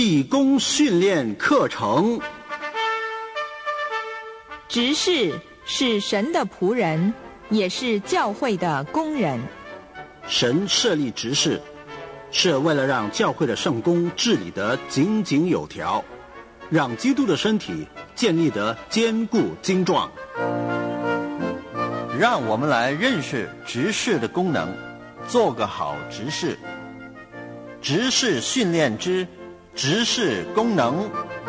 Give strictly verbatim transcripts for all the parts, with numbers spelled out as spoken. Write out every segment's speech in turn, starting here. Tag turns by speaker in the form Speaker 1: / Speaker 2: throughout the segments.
Speaker 1: 义工训练课程。
Speaker 2: 执事是神的仆人，也是教会的工人。
Speaker 1: 神设立执事，是为了让教会的圣工治理得井井有条，让基督的身体建立得坚固精壮。
Speaker 3: 让我们来认识执事的功能，做个好执事。执事训练之执事功能。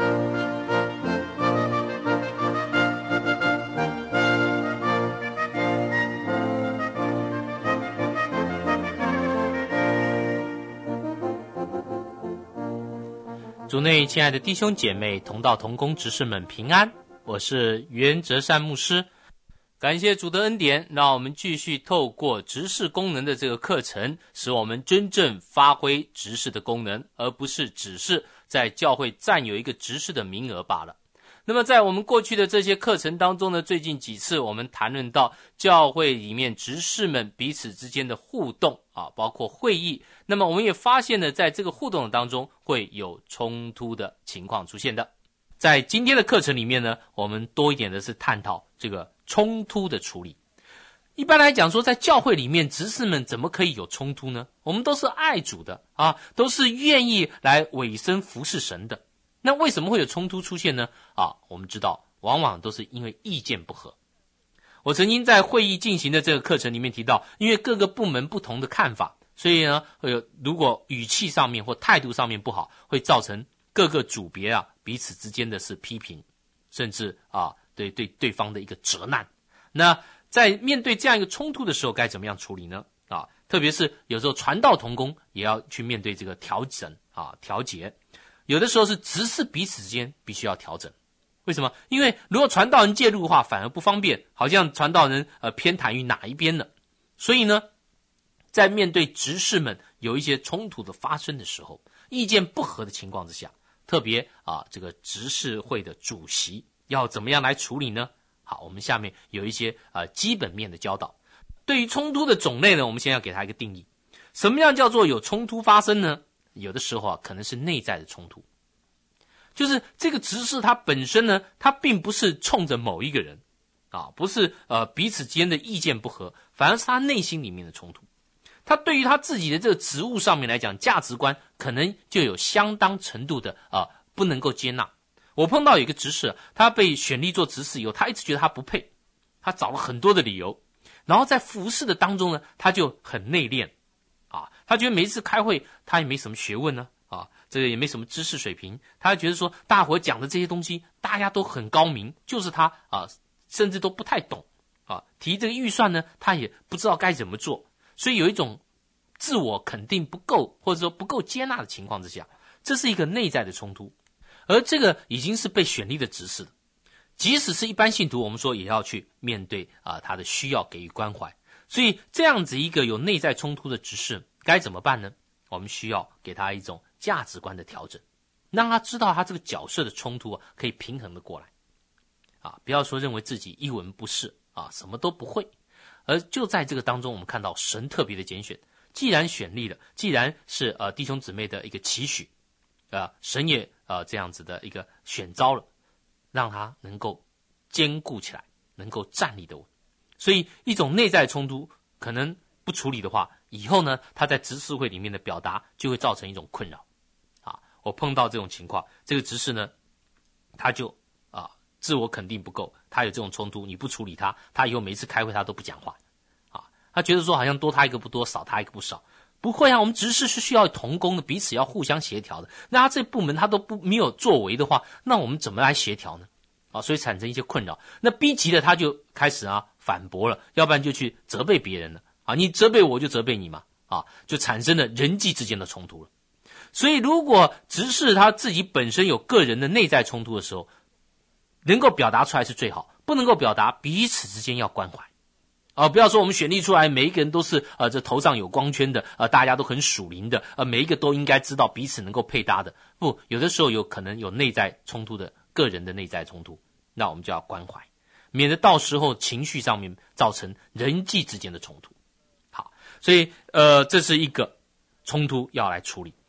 Speaker 4: 主内亲爱的弟兄姐妹、同道同工执事们平安，我是袁哲善牧师。感谢主的恩典，让我们继续透过执事功能的这个课程，使我们真正发挥执事的功能，而不是只是在教会占有一个执事的名额罢了。那么在我们过去的这些课程当中呢，最近几次我们谈论到教会里面执事们彼此之间的互动啊，包括会议。那么我们也发现呢，在这个互动当中会有冲突的情况出现的。在今天的课程里面呢，我们多一点的是探讨这个冲突的处理。一般来讲说，在教会里面执事们怎么可以有冲突呢？我们都是爱主的啊，都是愿意来委身服侍神的。那为什么会有冲突出现呢？啊，我们知道往往都是因为意见不合。我曾经在会议进行的这个课程里面提到，因为各个部门不同的看法，所以呢，会有如果语气上面或态度上面不好，会造成各个组别啊彼此之间的是批评，甚至啊对对对方的一个责难。那在面对这样一个冲突的时候，该怎么样处理呢？啊，特别是有时候传道同工也要去面对这个调整啊调节。有的时候是执事彼此之间必须要调整。为什么？因为如果传道人介入的话，反而不方便，好像传道人呃偏袒于哪一边呢？所以呢，在面对执事们有一些冲突的发生的时候，意见不合的情况之下，特别啊这个执事会的主席要怎么样来处理呢？好，我们下面有一些呃基本面的教导。对于冲突的种类呢，我们先要给它一个定义。什么样叫做有冲突发生呢？有的时候啊，可能是内在的冲突，就是这个执事他本身呢，他并不是冲着某一个人啊，不是呃彼此间的意见不合，反而是他内心里面的冲突。他对于他自己的这个职务上面来讲，价值观可能就有相当程度的啊、呃、不能够接纳。我碰到有一个执事，他被选立做执事以后，他一直觉得他不配，他找了很多的理由，然后在服侍的当中呢，他就很内敛。啊，他觉得每一次开会他也没什么学问呢，啊，这个也没什么知识水平，他觉得说大伙讲的这些东西大家都很高明，就是他啊甚至都不太懂啊，提这个预算呢他也不知道该怎么做，所以有一种自我肯定不够或者说不够接纳的情况之下，这是一个内在的冲突。而这个已经是被选立的执事了，即使是一般信徒，我们说也要去面对啊他的需要，给予关怀。所以这样子一个有内在冲突的执事该怎么办呢？我们需要给他一种价值观的调整，让他知道他这个角色的冲突啊可以平衡的过来啊，不要说认为自己一文不识啊，什么都不会。而就在这个当中，我们看到神特别的拣选，既然选立了，既然是呃弟兄姊妹的一个期许啊，神也呃这样子的一个选召了，让他能够坚固起来，能够站立的稳。所以一种内在冲突可能不处理的话，以后呢他在执事会里面的表达就会造成一种困扰啊。我碰到这种情况，这个执事呢他就啊自我肯定不够，他有这种冲突，你不处理他，他以后每一次开会他都不讲话啊，他觉得说好像多他一个不多，少他一个不少。不会啊，我们执事是需要同工的，彼此要互相协调的。那他这部门他都不没有作为的话，那我们怎么来协调呢？啊，所以产生一些困扰。那逼急了他就开始啊反驳了，要不然就去责备别人了啊，你责备我就责备你嘛啊，就产生了人际之间的冲突了。所以如果执事他自己本身有个人的内在冲突的时候，能够表达出来是最好，不能够表达，彼此之间要关怀啊，不要说我们选立出来每一个人都是呃这头上有光圈的，呃大家都很属灵的，呃每一个都应该知道彼此能够配搭的。不，有的时候有可能有内在冲突的，个人的内在冲突，那我们就要关怀，免得到时候情绪上面造成人际之间的冲突。好，所以呃这是一个冲突要来处理。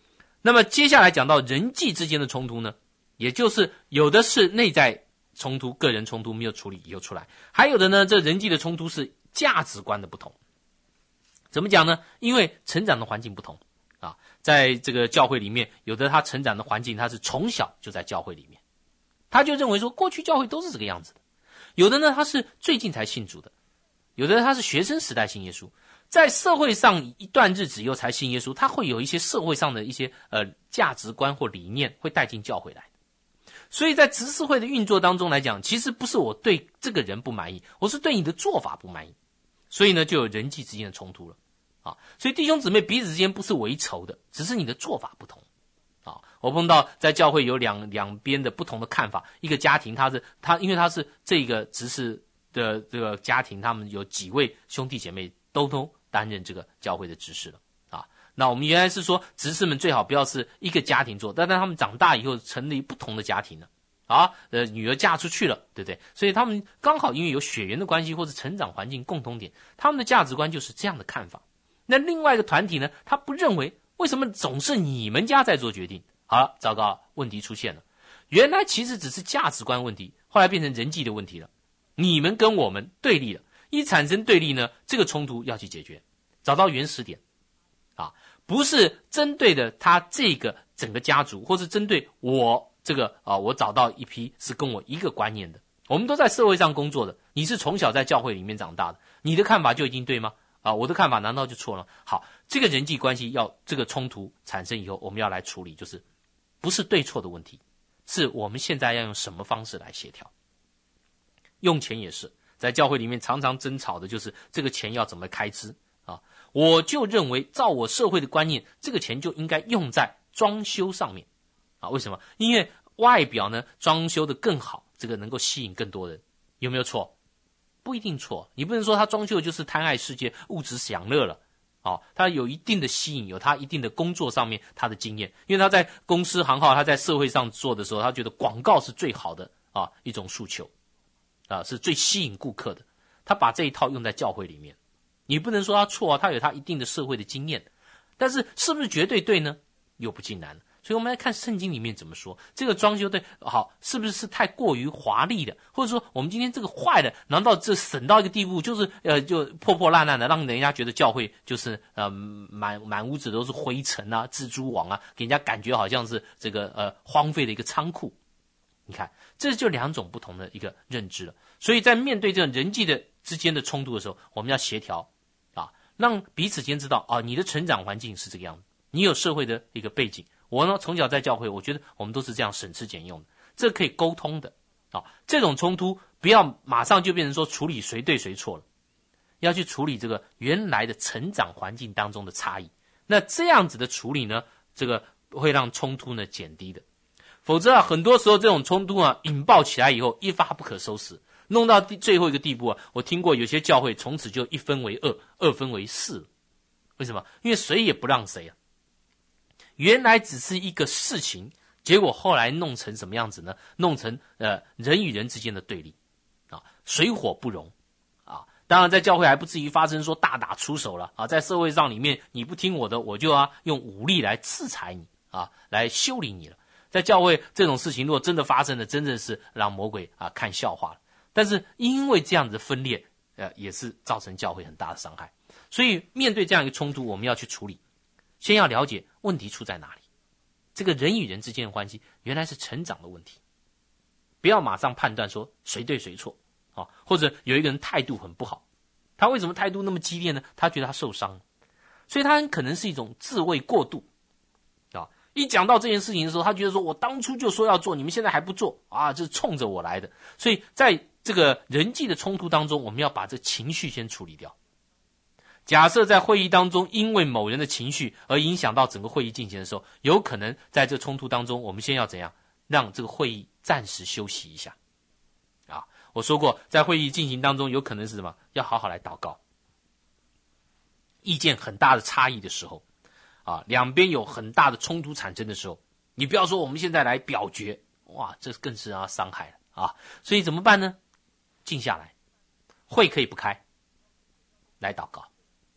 Speaker 4: 那么接下来讲到人际之间的冲突呢，也就是有的是内在冲突，个人冲突没有处理以后出来，还有的呢，这人际的冲突是价值观的不同。怎么讲呢？因为成长的环境不同啊，在这个教会里面，有的他成长的环境他是从小就在教会里面，他就认为说过去教会都是这个样子的。有的呢他是最近才信主的，有的他是学生时代信耶稣，在社会上一段日子以后才信耶稣，他会有一些社会上的一些呃价值观或理念会带进教会来。所以在执事会的运作当中来讲，其实不是我对这个人不满意，我是对你的做法不满意，所以呢就有人际之间的冲突了啊。所以弟兄姊妹彼此之间不是为仇的，只是你的做法不同啊。我碰到在教会有两两边的不同的看法，一个家庭他是他因为他是这个执事的这个家庭，他们有几位兄弟姐妹都都担任这个教会的执事了啊。那我们原来是说执事们最好不要是一个家庭做，但当他们长大以后成立不同的家庭了啊，呃，女儿嫁出去了，对不对？所以他们刚好因为有血缘的关系或者成长环境共同点，他们的价值观就是这样的看法。那另外一个团体呢，他不认为为什么总是你们家在做决定？好了，糟糕，问题出现了。原来其实只是价值观问题，后来变成人际的问题了。你们跟我们对立了，一产生对立呢，这个冲突要去解决，找到原始点啊，不是针对的他这个整个家族，或是针对我这个啊，我找到一批是跟我一个观念的，我们都在社会上工作的，你是从小在教会里面长大的，你的看法就一定对吗？啊，我的看法难道就错了？好，这个人际关系要这个冲突产生以后，我们要来处理，就是不是对错的问题，是我们现在要用什么方式来协调。用钱也是，在教会里面常常争吵的就是这个钱要怎么开支啊。我就认为照我社会的观念，这个钱就应该用在装修上面啊。为什么？因为外表呢装修的更好，这个能够吸引更多人，有没有错？不一定错，你不能说他装修就是贪爱世界物质享乐了哦，他有一定的吸引，有他一定的工作上面他的经验，因为他在公司行号，他在社会上做的时候，他觉得广告是最好的啊一种诉求啊，是最吸引顾客的，他把这一套用在教会里面，你不能说他错啊，他有他一定的社会的经验，但是是不是绝对对呢？又不尽然。所以我们来看圣经里面怎么说，这个装修对好是不是是太过于华丽的，或者说我们今天这个坏的，难道这省到一个地步，就是呃就破破烂烂的，让人家觉得教会就是呃满满屋子都是灰尘啊、蜘蛛网啊，给人家感觉好像是这个呃荒废的一个仓库。你看，这就两种不同的一个认知了。所以在面对这种人际的之间的冲突的时候，我们要协调啊，让彼此间知道啊，你的成长环境是这个样子，你有社会的一个背景。我呢，从小在教会，我觉得我们都是这样省吃俭用的，这可以沟通的啊。这种冲突不要马上就变成说处理谁对谁错了，要去处理这个原来的成长环境当中的差异。那这样子的处理呢，这个会让冲突呢减低的。否则啊，很多时候这种冲突啊引爆起来以后，一发不可收拾，弄到最后一个地步啊，我听过有些教会从此就一分为二，二分为四。为什么？因为谁也不让谁啊。原来只是一个事情，结果后来弄成什么样子呢？弄成呃人与人之间的对立啊，水火不容啊。当然在教会还不至于发生说大打出手了啊，在社会上里面你不听我的，我就要用武力来制裁你啊，来修理你了。在教会这种事情如果真的发生了，真的是让魔鬼啊看笑话了。但是因为这样子的分裂，呃也是造成教会很大的伤害。所以面对这样一个冲突，我们要去处理。先要了解问题出在哪里，这个人与人之间的关系原来是成长的问题，不要马上判断说谁对谁错啊，或者有一个人态度很不好，他为什么态度那么激烈呢？他觉得他受伤了，所以他很可能是一种自卫过度啊。一讲到这件事情的时候，他觉得说我当初就说要做，你们现在还不做啊，这是冲着我来的。所以在这个人际的冲突当中，我们要把这情绪先处理掉。假设在会议当中，因为某人的情绪而影响到整个会议进行的时候，有可能在这冲突当中，我们先要怎样让这个会议暂时休息一下啊？我说过，在会议进行当中，有可能是什么？要好好来祷告。意见很大的差异的时候啊，两边有很大的冲突产生的时候，你不要说我们现在来表决，哇，这更是让他伤害了啊！所以怎么办呢？静下来，会可以不开，来祷告。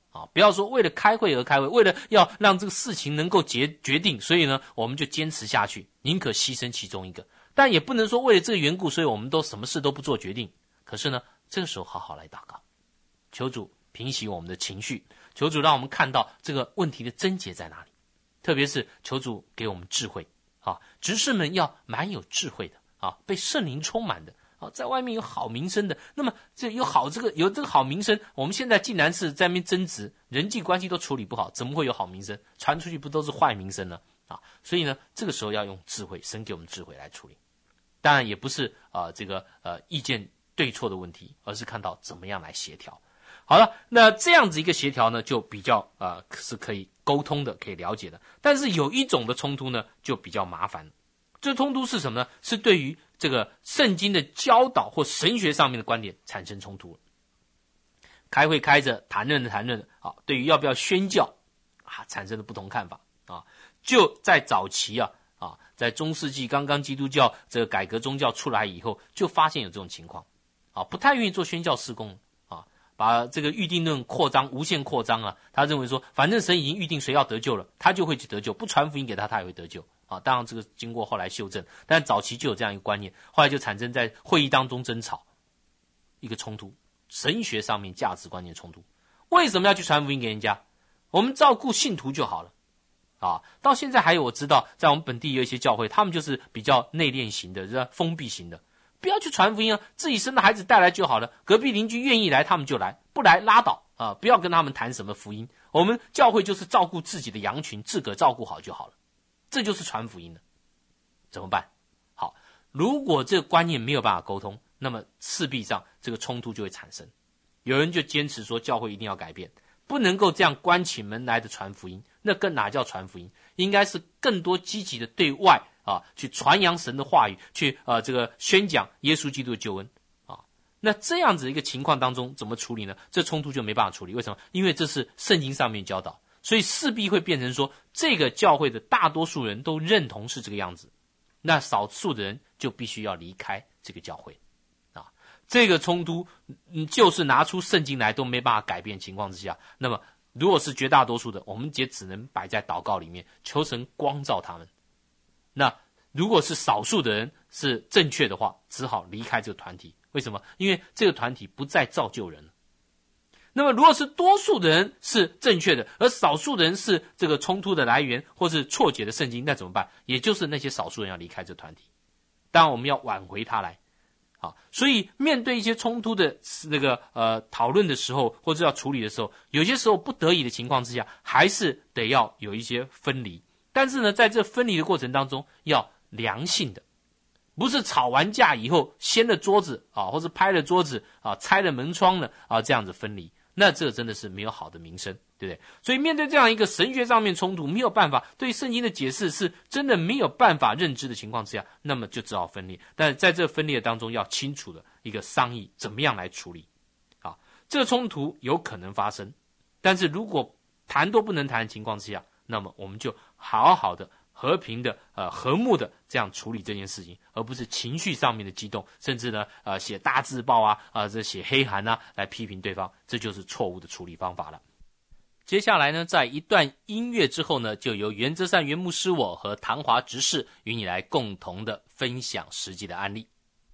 Speaker 4: 啊，不要说为了开会而开会，为了要让这个事情能够决决定，所以呢，我们就坚持下去，宁可牺牲其中一个。但也不能说为了这个缘故，所以我们都什么事都不做决定。可是呢，这个时候好好来祷告，求主平息我们的情绪，求主让我们看到这个问题的症结在哪里，特别是求主给我们智慧啊，执事们要蛮有智慧的啊，被圣灵充满的。啊，在外面有好名声的，那么这有好这个有这个好名声，我们现在竟然是在那边争执，人际关系都处理不好，怎么会有好名声？传出去不都是坏名声呢？啊，所以呢，这个时候要用智慧，神给我们智慧来处理。当然也不是啊、呃、这个呃意见对错的问题，而是看到怎么样来协调。好了，那这样子一个协调呢，就比较呃是可以沟通的，可以了解的。但是有一种的冲突呢，就比较麻烦。这冲突是什么呢？是对于这个圣经的教导或神学上面的观点产生冲突了。开会开着，谈论着谈论着，啊，对于要不要宣教啊，产生了不同看法啊。就在早期啊啊，在中世纪刚刚基督教这个改革宗教出来以后，就发现有这种情况啊，不太愿意做宣教事工啊，把这个预定论扩张，无限扩张啊。他认为说，反正神已经预定谁要得救了，他就会去得救，不传福音给他，他也会得救。啊，当然这个经过后来修正，但早期就有这样一个观念，后来就产生在会议当中争吵，一个冲突，神学上面价值观念冲突。为什么要去传福音给人家？我们照顾信徒就好了。啊，到现在还有我知道，在我们本地有一些教会，他们就是比较内敛型的，是封闭型的，不要去传福音啊，自己生的孩子带来就好了，隔壁邻居愿意来他们就来，不来拉倒啊，不要跟他们谈什么福音。我们教会就是照顾自己的羊群，自个照顾好就好了。这就是传福音的，怎么办？好，如果这个观念没有办法沟通，那么势必上这个冲突就会产生。有人就坚持说教会一定要改变，不能够这样关起门来的传福音，那更哪叫传福音？应该是更多积极的对外啊，去传扬神的话语，去呃这个宣讲耶稣基督的救恩啊。那这样子一个情况当中怎么处理呢？这冲突就没办法处理。为什么？因为这是圣经上面教导。所以势必会变成说，这个教会的大多数人都认同是这个样子，那少数的人就必须要离开这个教会啊。这个冲突，嗯，就是拿出圣经来都没办法改变情况之下，那么如果是绝大多数的，我们也只能摆在祷告里面，求神光照他们。那如果是少数的人是正确的话，只好离开这个团体。为什么？因为这个团体不再造就人了。那么如果是多数的人是正确的，而少数的人是这个冲突的来源或是错解的圣经，那怎么办？也就是那些少数人要离开这团体，当然我们要挽回他来。好，所以面对一些冲突的那个呃讨论的时候，或者要处理的时候，有些时候不得已的情况之下，还是得要有一些分离。但是呢，在这分离的过程当中，要良性的，不是吵完架以后掀了桌子啊，或者拍了桌子啊，拆了门窗了啊，这样子分离。那这真的是没有好的名声，对不对？所以面对这样一个神学上面冲突，没有办法对圣经的解释是真的没有办法认知的情况之下，那么就只好分裂。但在这分裂当中，要清楚的一个商议，怎么样来处理？啊，这个冲突有可能发生，但是如果谈都不能谈的情况之下，那么我们就好好的和平的呃和睦的这样处理这件事情，而不是情绪上面的激动，甚至呢呃写大字报啊啊、呃、这写黑函啊来批评对方，这就是错误的处理方法了。接下来呢，在一段音乐之后呢，就由原则上原牧师我和唐华执事与你来共同的分享实际的案例。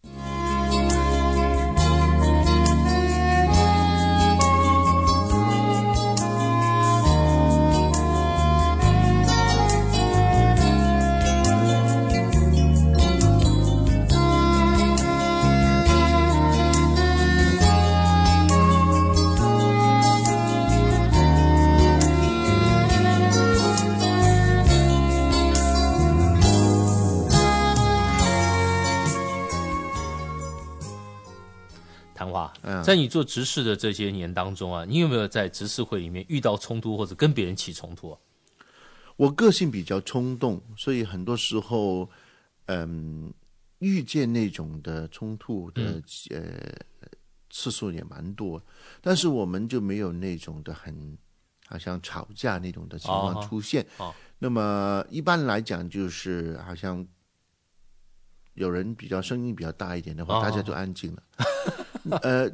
Speaker 4: 在你做执事的这些年当中啊，你有没有在执事会里面遇到冲突或者跟别人起冲突啊？
Speaker 5: 我个性比较冲动，所以很多时候嗯，遇见那种的冲突的、嗯、呃次数也蛮多，但是我们就没有那种的很好像吵架那种的情况出现、哦哦、那么一般来讲就是好像有人比较声音比较大一点的话、哦、大家就安静了呃，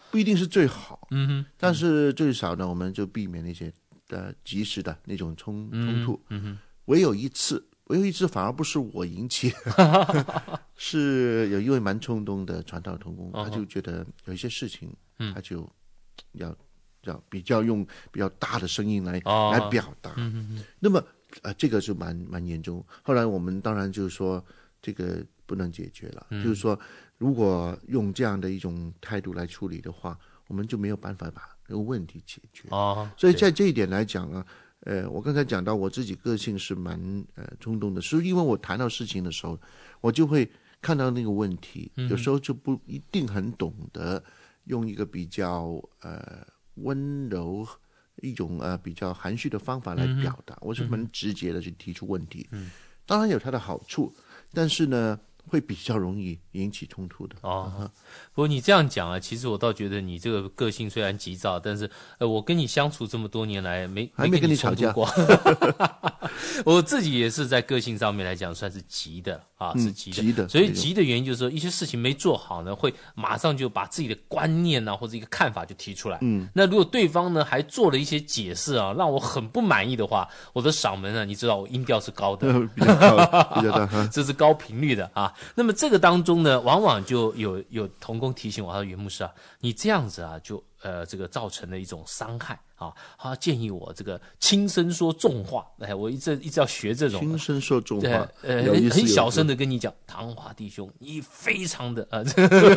Speaker 5: 不一定是最好，
Speaker 4: 嗯哼，
Speaker 5: 但是最少呢，我们就避免那些呃及时的那种冲冲突。
Speaker 4: 嗯哼，
Speaker 5: 唯有一次，唯有一次反而不是我引起的，是有一位蛮冲动的传道同工，他就觉得有一些事情，他就要要比较用比较大的声音来、
Speaker 4: 哦、
Speaker 5: 来表达。
Speaker 4: 嗯哼哼，
Speaker 5: 那么呃，这个就蛮蛮严重。后来我们当然就是说这个不能解决了，嗯、就是说如果用这样的一种态度来处理的话，我们就没有办法把这个问题解决。
Speaker 4: 哦，
Speaker 5: 所以在这一点来讲啊，呃，我刚才讲到我自己个性是蛮呃冲动的，是因为我谈到事情的时候，我就会看到那个问题，有时候就不一定很懂得用一个比较呃温柔。一种呃比较含蓄的方法来表达，嗯、我是很直接的去提出问题。嗯，当然有它的好处，但是呢，会比较容易引起冲突的。
Speaker 4: 哦，嗯、不过你这样讲啊，其实我倒觉得你这个个性虽然急躁，但是呃，我跟你相处这么多年来，没
Speaker 5: 还没跟你吵架
Speaker 4: 过。我自己也是在个性上面来讲算是急的啊，是急的。
Speaker 5: 嗯、急的，
Speaker 4: 所以急的原因就是说，一些事情没做好呢，会马上就把自己的观念啊或者一个看法就提出来。嗯，那如果对方呢还做了一些解释啊，让我很不满意的话，我的嗓门呢，你知道我音调是高的，
Speaker 5: 比较高，比较大，
Speaker 4: 这是高频率的啊。那么这个当中呢，往往就有有同工提醒我，他说袁牧师啊，你这样子啊，就呃这个造成了一种伤害啊。他建议我这个轻声说重话，哎，我一直一直要学这种
Speaker 5: 轻声说重话，
Speaker 4: 呃，很很小声的跟你讲，唐华弟兄，你非常的啊，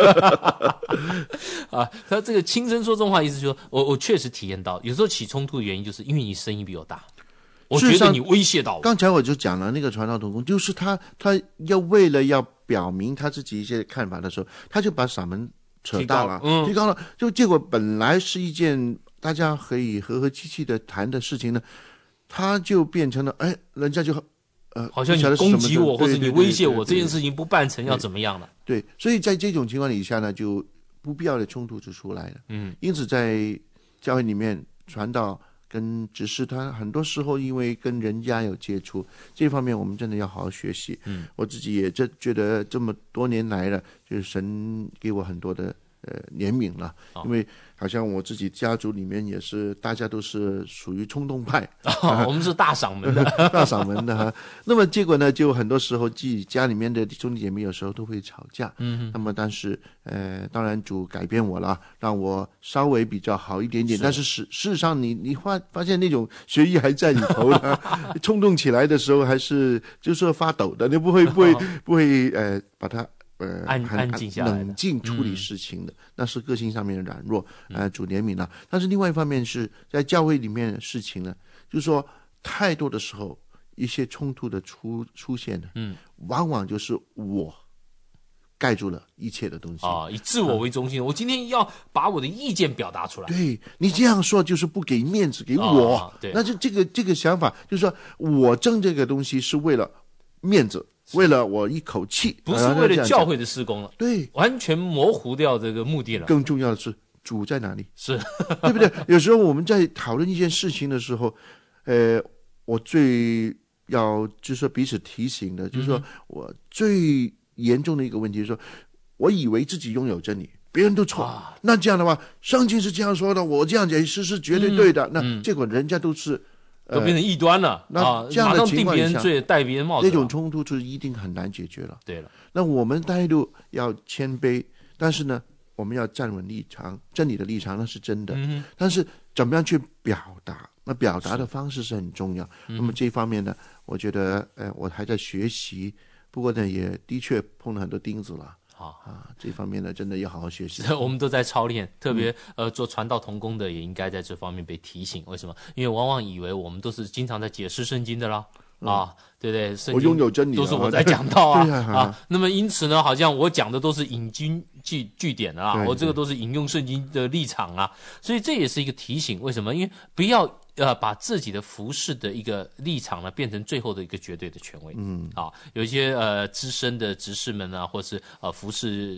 Speaker 4: 啊，他这个轻声说重话，意思就是说我我确实体验到，有时候起冲突的原因就是因为你声音比我大。我觉得你威胁到我。
Speaker 5: 刚才我就讲了，那个传道同工，就是他，他要为了要表明他自己一些看法的时候，他就把嗓门扯大了，提高了，嗯、提高了，就结果本来是一件大家可以和和气气的谈的事情呢，他就变成了，哎，人家就呃，
Speaker 4: 好像你攻击我，或者你威胁我，这件事情不办成要怎么样了？
Speaker 5: 对，所以在这种情况底下呢，就不必要的冲突就出来了。嗯，因此在教会里面传道。跟执事他很多时候因为跟人家有接触，这方面我们真的要好好学习。嗯，我自己也这觉得这么多年来了，就是神给我很多的呃怜悯了，因为好像我自己家族里面也是大家都是属于冲动派，
Speaker 4: 哦、我们是大嗓门的
Speaker 5: 大嗓门的哈。那么结果呢，就很多时候自己家里面的兄弟姐妹有时候都会吵架。嗯，那么但是呃，当然主改变我了，让我稍微比较好一点点。是，但是事事实上你，你你发发现那种血液还在里头的，冲动起来的时候还是就是发抖的，你不会不会不会呃把它。呃，
Speaker 4: 安安静下来，
Speaker 5: 冷静处理事情的，嗯、那是个性上面的软弱，呃，主怜悯了。但是另外一方面是在教会里面的事情呢，就是说太多的时候，一些冲突的出出现呢，嗯，往往就是我盖住了一切的东西
Speaker 4: 啊，以自我为中心。啊、我今天要把我的意见表达出来。
Speaker 5: 对，你这样说就是不给面子给我，
Speaker 4: 啊、对，
Speaker 5: 那就这个这个想法就是说我争这个东西是为了面子。为了我一口气，
Speaker 4: 不是为了教会的施工了，
Speaker 5: 对，
Speaker 4: 完全模糊掉这个目的了。
Speaker 5: 更重要的是，主在哪里？
Speaker 4: 是，
Speaker 5: 对不对？有时候我们在讨论一件事情的时候，呃，我最要就是说彼此提醒的，就是说我最严重的一个问题，就是说我以为自己拥有真理，别人都错。啊、那这样的话，圣经是这样说的，我这样解释是绝对对的。嗯、那结果人家都是。
Speaker 4: 都变成异端了，
Speaker 5: 那这样的情况下，
Speaker 4: 马上定别人罪，戴别人帽子，
Speaker 5: 这种冲突就一定很难解决了。
Speaker 4: 对了，
Speaker 5: 那我们态度要谦卑，但是呢，我们要站稳立场，真理的立场那是真的。嗯、但是怎么样去表达？那表达的方式是很重要。那么这方面呢，我觉得，呃，我还在学习，不过呢，也的确碰了很多钉子了。
Speaker 4: 好
Speaker 5: 啊，这方面呢，真的要好好学习。
Speaker 4: 我们都在操练，特别、嗯、呃做传道同工的也应该在这方面被提醒。为什么？因为往往以为我们都是经常在解释圣经的啦，嗯、啊，对不对？圣经
Speaker 5: 我拥有真理，
Speaker 4: 都是我在讲道啊
Speaker 5: 啊,
Speaker 4: 啊。那么因此呢，好像我讲的都是引经据据典的啊，我这个都是引用圣经的立场啊，所以这也是一个提醒。为什么？因为不要。呃，把自己的服事的一个立场呢，变成最后的一个绝对的权威。嗯，啊，有一些呃资深的执事们啊，或是呃服事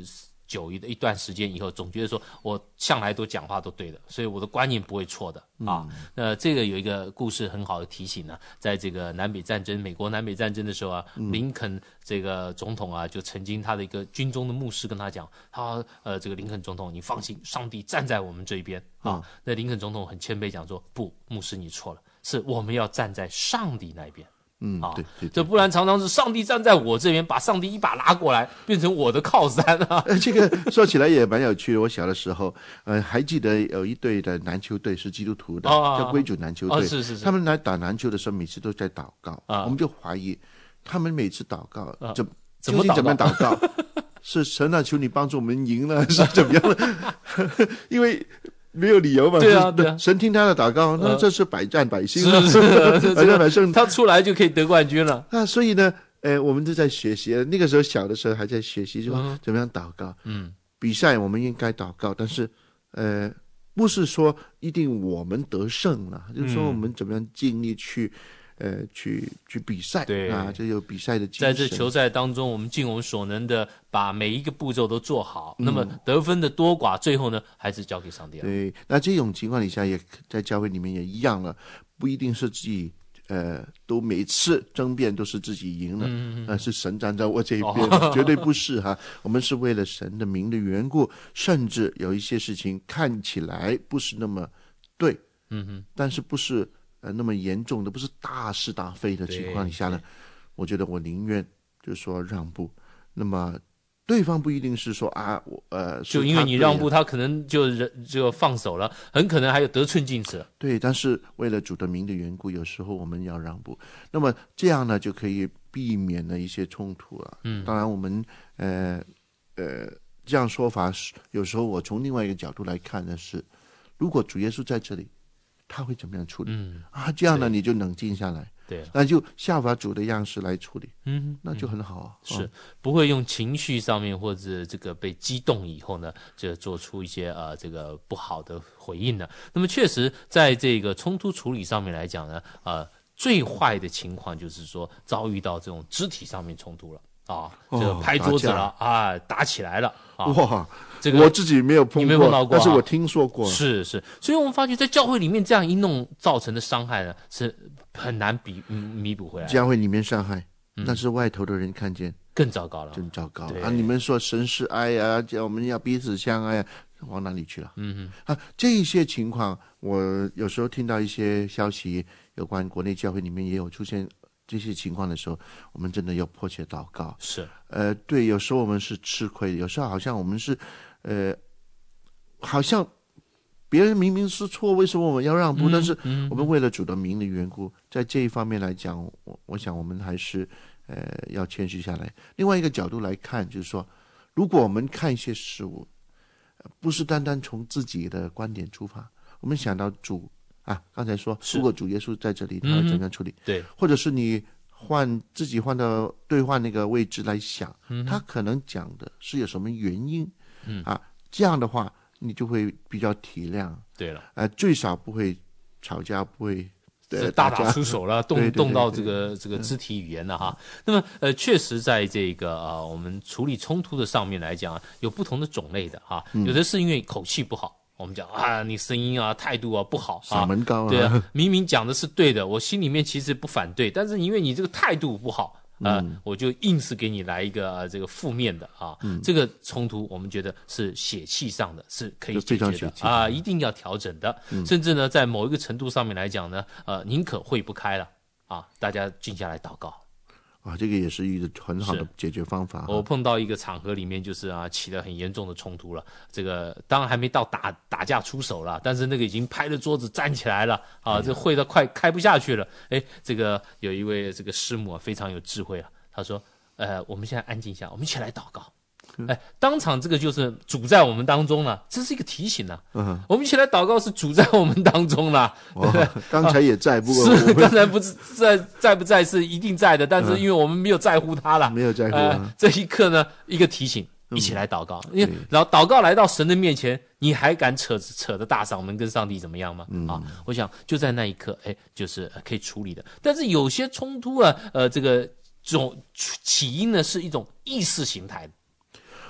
Speaker 4: 久一一段时间以后，总觉得说我向来都讲话都对的，所以我的观念不会错的啊。那、嗯、这个有一个故事很好的提醒呢，在这个南北战争，美国南北战争的时候啊，嗯、林肯这个总统啊，就曾经他的一个军中的牧师跟他讲，他呃这个林肯总统，你放心，上帝站在我们这一边啊。嗯、那林肯总统很谦卑讲说，不，牧师你错了，是我们要站在上帝那边。
Speaker 5: 嗯，对对，
Speaker 4: 这不然常常是上帝站在我这边，把上帝一把拉过来，变成我的靠山啊。
Speaker 5: 呃，这个说起来也蛮有趣的。我小的时候，呃，还记得有一队的篮球队是基督徒的，哦、叫归主篮球队、哦。是是是。他们来打篮球的时候，每次都在祷告，啊、我们就怀疑他们每次祷告怎、啊、
Speaker 4: 怎么
Speaker 5: 怎么祷告？是神啊，求你帮助我们赢了，是怎么样的？因为。没有理由嘛？
Speaker 4: 对啊，对啊，
Speaker 5: 神听他的祷告，那这是百战百胜，
Speaker 4: 是是，
Speaker 5: 百战百胜，
Speaker 4: 他出来就可以得冠军了。
Speaker 5: 啊，所以呢，呃，我们都在学习。那个时候小的时候还在学习，说怎么样祷告。嗯，比赛我们应该祷告，但是，呃，不是说一定我们得胜了，就是说我们怎么样尽力去。呃，去去比赛，
Speaker 4: 对
Speaker 5: 啊，这有比赛的精
Speaker 4: 神。在这球赛当中，我们尽我们所能的把每一个步骤都做好。嗯、那么得分的多寡，最后呢，还是交给上帝了。
Speaker 5: 对，那这种情况底下，也在教会里面也一样了，不一定是自己呃，都每次争辩都是自己赢了，嗯嗯呃，是神站在我这一边，哦、绝对不是哈。我们是为了神的名的缘故，甚至有一些事情看起来不是那么对，嗯哼，但是不是。呃，那么严重的不是大是大非的情况底下呢，我觉得我宁愿就是说让步。那么对方不一定是说啊，我呃，
Speaker 4: 就因为你让步，他可能就就放手了，很可能还有得寸进尺。
Speaker 5: 对，但是为了主的名的缘故，有时候我们要让步。那么这样呢，就可以避免了一些冲突了。嗯，当然我们呃呃这样说法，有时候我从另外一个角度来看的是，如果主耶稣在这里。他会怎么样处理？嗯啊，这样呢，你就冷静下来，
Speaker 4: 对，
Speaker 5: 那就效法主的样式来处理，嗯，那就很好啊。
Speaker 4: 是、哦、不会用情绪上面或者这个被激动以后呢，就做出一些呃这个不好的回应呢。那么确实在这个冲突处理上面来讲呢，呃，最坏的情况就是说遭遇到这种肢体上面冲突了。啊，这个拍桌子了、哦、啊，打起来了啊！
Speaker 5: 哇，
Speaker 4: 这个
Speaker 5: 我自己没有碰过，
Speaker 4: 你没碰到过、啊，
Speaker 5: 但是我听说过。
Speaker 4: 是是，所以我们发觉在教会里面这样一弄造成的伤害呢，是很难比弥补回来的。
Speaker 5: 教会里面伤害，嗯、但是外头的人看见
Speaker 4: 更糟糕了，
Speaker 5: 更糟糕了啊！你们说神是爱啊，叫我们要彼此相爱啊，往哪里去了？嗯嗯啊，这一些情况，我有时候听到一些消息，有关国内教会里面也有出现。这些情况的时候，我们真的要迫切祷告。
Speaker 4: 是，
Speaker 5: 呃，对，有时候我们是吃亏，有时候好像我们是，呃，好像别人明明是错，为什么我们要让步？嗯、但是我们为了主的名的缘故，在这一方面来讲，我我想我们还是呃要谦虚下来。另外一个角度来看，就是说，如果我们看一些事物，不是单单从自己的观点出发，我们想到主。啊，刚才说，如果主耶稣在这里，他会怎么样处理？
Speaker 4: 嗯、对，
Speaker 5: 或者是你换自己换到兑换那个位置来想，嗯、他可能讲的是有什么原因？嗯啊，这样的话你就会比较体谅。
Speaker 4: 对了，
Speaker 5: 呃，最少不会吵架，不会
Speaker 4: 呃大打出手了，动动到这个这个肢体语言了哈。嗯、那么呃，确实在这个啊、呃，我们处理冲突的上面来讲，有不同的种类的哈，有的是因为口气不好。我们讲啊，你声音啊、态度啊不好，
Speaker 5: 嗓门高啊，
Speaker 4: 对啊，明明讲的是对的，我心里面其实不反对，但是因为你这个态度不好，呃，嗯、我就硬是给你来一个、呃、这个负面的啊，嗯、这个冲突我们觉得是血气上的，是可以解决的啊、呃，一定要调整的，嗯、甚至呢，在某一个程度上面来讲呢，呃，宁可会不开了啊，大家静下来祷告。
Speaker 5: 啊，这个也是一个很好的解决方法。
Speaker 4: 我碰到一个场合里面，就是啊，起了很严重的冲突了。这个当然还没到打打架出手了，但是那个已经拍了桌子站起来了啊，这会都快开不下去了。哎，这个有一位这个师母啊，非常有智慧了，他说：“呃，我们现在安静一下，我们一起来祷告。”哎，当场这个就是主在我们当中了，这是一个提醒啊。嗯，我们一起来祷告是主在我们当中了。
Speaker 5: 哦，刚才也在，不过
Speaker 4: 是刚才不在在不在是一定在的，但是因为我们没有在乎他了，
Speaker 5: 没有在乎、啊
Speaker 4: 呃。这一刻呢，一个提醒，一起来祷告。嗯、因为然后祷告来到神的面前，你还敢扯扯着大嗓门跟上帝怎么样吗？嗯、啊，我想就在那一刻，哎，就是可以处理的。但是有些冲突啊，呃，这个这种起因呢是一种意识形态的。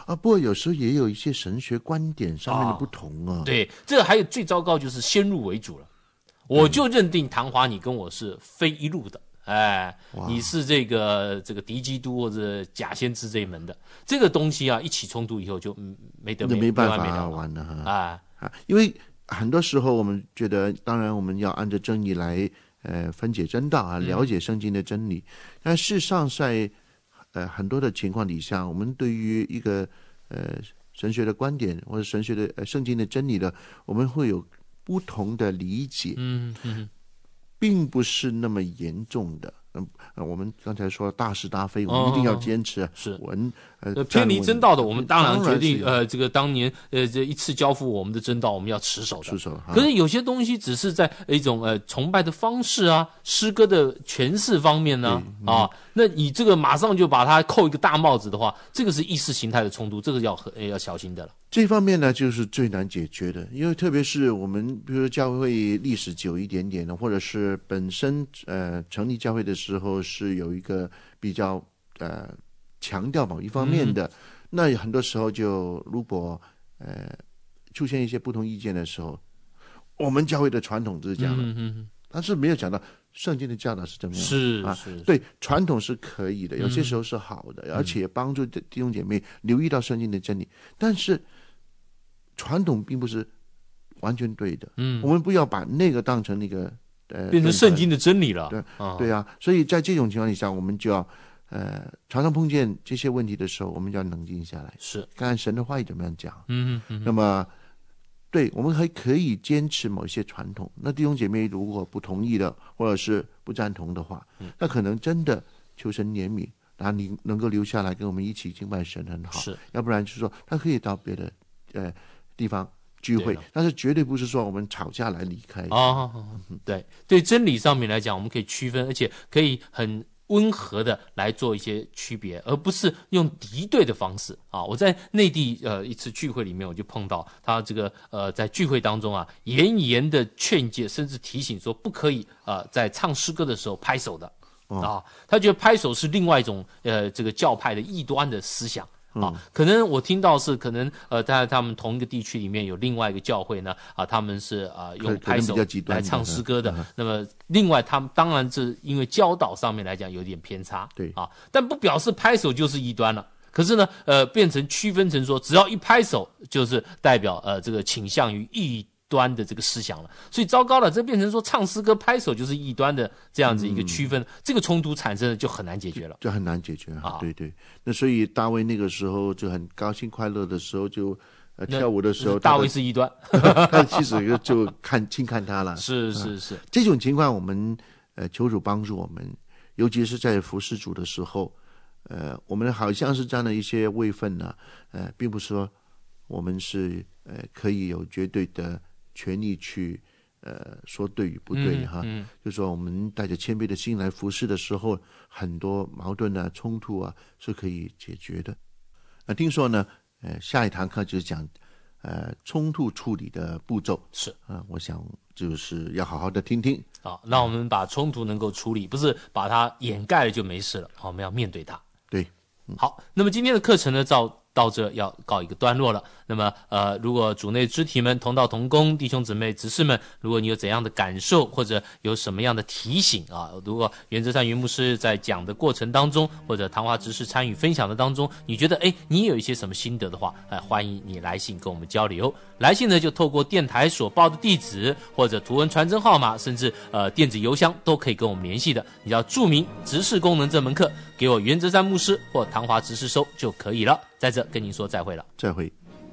Speaker 5: 啊，不过有时候也有一些神学观点上面的不同啊。
Speaker 4: 哦、对，这个还有最糟糕就是先入为主了，我就认定唐华你跟我是非一路的。哎，你是这个这个敌基督或者假先知这一门的，这个东西啊，一起冲突以后就没得没
Speaker 5: 没办法
Speaker 4: 没了
Speaker 5: 玩了哈。
Speaker 4: 啊
Speaker 5: 啊，因为很多时候我们觉得，当然我们要按照真理来呃分解真道啊，了解圣经的真理。嗯、但事实上在呃很多的情况底下，我们对于一个呃神学的观点或者神学的呃圣经的真理的，我们会有不同的理解。
Speaker 4: 嗯嗯。
Speaker 5: 并不是那么严重的，嗯、呃，我们刚才说大是大非，我们一定要坚持。哦、
Speaker 4: 是，
Speaker 5: 我们呃
Speaker 4: 偏离真道的，我们当然决定，
Speaker 5: 呃，
Speaker 4: 这个当年呃这一次交付我们的真道，我们要持守的。
Speaker 5: 持守。
Speaker 4: 可是有些东西只是在一种呃崇拜的方式啊，诗歌的诠释方面呢、啊，啊，那你这个马上就把它扣一个大帽子的话，这个是意识形态的冲突，这个要呃要小心的了。
Speaker 5: 这方面呢，就是最难解决的，因为特别是我们，比如说教会历史久一点点的，或者是本身呃成立教会的时候是有一个比较呃强调某一方面的，嗯、那很多时候就如果呃出现一些不同意见的时候，我们教会的传统就是这样的，嗯嗯，但是没有讲到圣经的教导是怎么样的，
Speaker 4: 是
Speaker 5: 啊，
Speaker 4: 是，
Speaker 5: 对，传统是可以的，有些时候是好的，嗯、而且帮助弟兄姐妹留意到圣经的真理，但是传统并不是完全对的，嗯，我们不要把那个当成那个呃
Speaker 4: 变成圣经的真理了，
Speaker 5: 对，啊对啊，所以在这种情况下，我们就要呃常常碰见这些问题的时候，我们就要冷静下来，
Speaker 4: 是
Speaker 5: 看看神的话语怎么样讲，
Speaker 4: 嗯嗯，
Speaker 5: 那么对，我们还可以坚持某些传统，那弟兄姐妹如果不同意的，或者是不赞同的话，嗯、那可能真的求神怜悯，然后你能够留下来跟我们一起敬拜神很好，
Speaker 4: 是，
Speaker 5: 要不然就是说他可以到别的呃。地方聚会，但是绝对不是说我们吵架来离开啊、
Speaker 4: 哦。对，对真理上面来讲，我们可以区分，而且可以很温和的来做一些区别，而不是用敌对的方式啊。我在内地呃一次聚会里面，我就碰到他这个呃在聚会当中啊，严严的劝诫，甚至提醒说不可以呃在唱诗歌的时候拍手的、哦、啊。他觉得拍手是另外一种呃这个教派的异端的思想。啊，可能我听到是可能呃，在他们同一个地区里面有另外一个教会呢，啊，他们是啊用拍手来唱诗歌的。嗯、那么另外他们当然是因为教导上面来讲有点偏差，
Speaker 5: 对
Speaker 4: 啊，但不表示拍手就是异端了。可是呢，呃，变成区分成说，只要一拍手就是代表呃这个倾向于异端的这个思想了，所以糟糕了，这变成说唱诗歌拍手就是异端的这样子一个区分，嗯、这个冲突产生的就很难解决了，
Speaker 5: 就很难解决啊。对对，那所以大卫那个时候就很高兴快乐的时候就，呃跳舞的时候，
Speaker 4: 大卫是异端，
Speaker 5: 他其实就看轻看他了。
Speaker 4: 是是是，
Speaker 5: 啊、这种情况我们呃求主帮助我们，尤其是在服侍主的时候，呃，我们好像是这样的一些位分呢、啊，呃，并不是说我们是呃可以有绝对的权利去呃说对与不对、嗯、哈，嗯、就说我们带着谦卑的心来服侍的时候，很多矛盾啊、冲突啊是可以解决的。那听说呢，呃，下一堂课就是讲呃冲突处理的步骤，
Speaker 4: 是
Speaker 5: 啊、呃，我想就是要好好的听听。
Speaker 4: 好，那我们把冲突能够处理，不是把它掩盖了就没事了，好，我们要面对它。
Speaker 5: 对，
Speaker 4: 嗯、好，那么今天的课程呢，照。到这要告一个段落了。那么，呃，如果主内肢体们、同道同工、弟兄姊妹、执事们，如果你有怎样的感受，或者有什么样的提醒啊，如果原则上袁牧师在讲的过程当中，或者谈话执事参与分享的当中，你觉得哎，你有一些什么心得的话，哎，欢迎你来信跟我们交流。来信呢，就透过电台所报的地址，或者图文传真号码，甚至呃电子邮箱都可以跟我们联系的。你要注明执事功能这门课，给我原则山牧师或唐华执事收就可以了。在这跟您说再会了，
Speaker 5: 再会。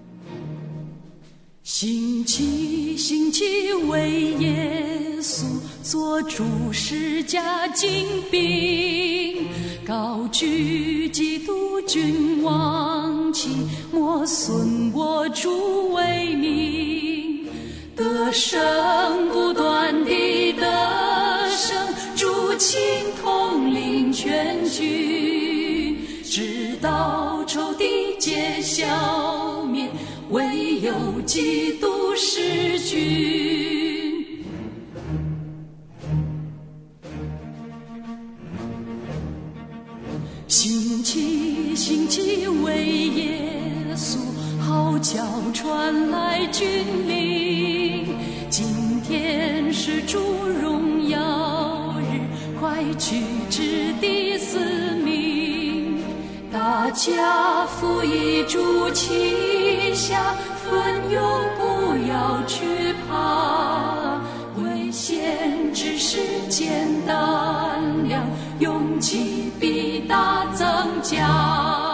Speaker 6: 兴起，兴起，为耶稣做主十架精兵，高举基督君王旗，莫损我主威名，得胜不断的得胜，主亲统领全军，直到仇敌皆消灭，唯有基督是君。兴起，兴起，为耶耶稣，号角传来军令，今天是主荣耀日，快去至第四名，大家服役主旗下，奋勇不要惧怕，危险只是简单量，勇气必大增加。